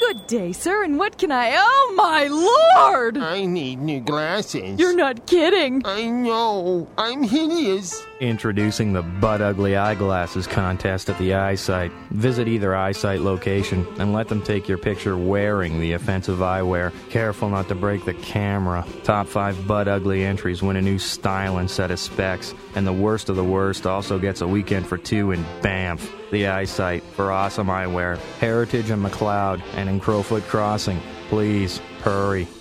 Good day, sir, and what can I... Oh, my Lord! I need new glasses. You're not kidding. I know. I'm hideous. Introducing the Butt Ugly Eyeglasses contest at the Eyesight. Visit either Eyesight location and let them take your picture wearing the offensive eyewear. Careful not to break the camera. Top 5 Butt Ugly entries win a new styling set of specs. And the worst of the worst also gets a weekend for 2 in Banff. The Eyesight for awesome eyewear. Heritage and McLeod and in Crowfoot Crossing. Please, hurry.